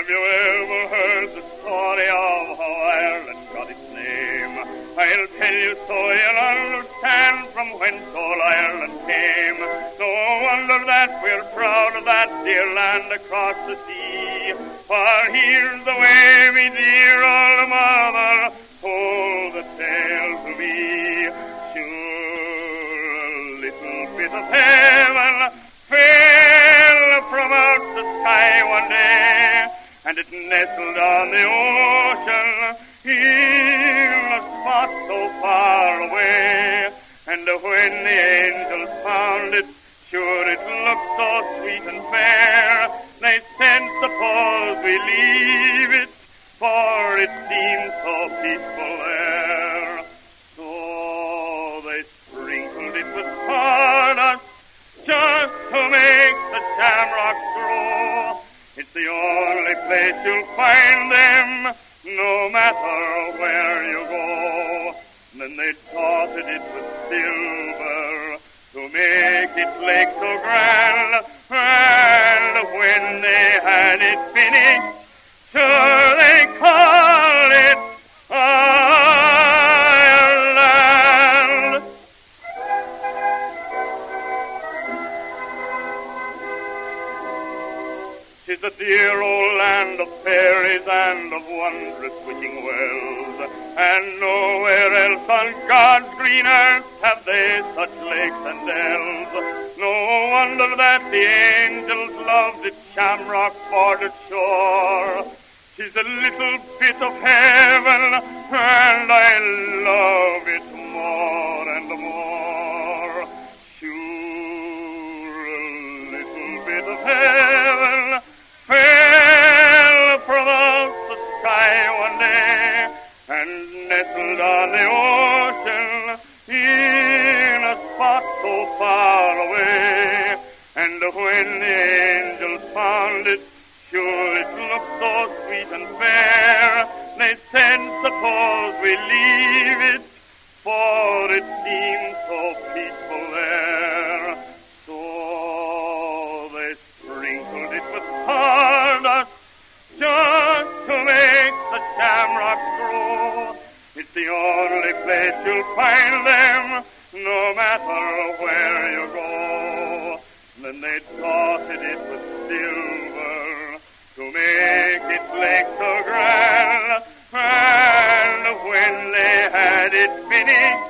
you ever heard the story of how Ireland got its name? I'll tell you so you'll understand from whence all Ireland came. No wonder that we're proud of that dear land across the sea, for here's the way we dear old mother told the tale to me. Sure, a little bit of heaven fell from out the sky one day, and it nestled on the ocean in a spot so far away. And when the angels found it, sure it looked so sweet and fair. They said, suppose we leave it, for it seemed so peaceful there. So they sprinkled it with sawdust just to make the shamrocks grow. It's the only place you'll find them, no matter where you go. Then they dotted it with silver to make its lake so grand. And when they had it finished, sure they called it Ireland. 'Tis a dear old land of fairies and of wondrous witching wells, and nowhere else on God's green earth have they such lakes and dells. No wonder that the angels loved its shamrock-bordered shore. 'Tis a little bit of heaven, and I love it more and more. Sure, a little bit of heaven fell from out the sky one day, and nestled on the ocean in a spot so far away. And when the angels found it, sure it looked so sweet and fair. They said, suppose we leave it, for it seemed so peaceful there. So they sprinkled it with sawdust just to make the shamrocks grow. It's the only place you'll find them, no matter where you go. Then they dotted it with silver to make its lake so grand. And when they had it finished,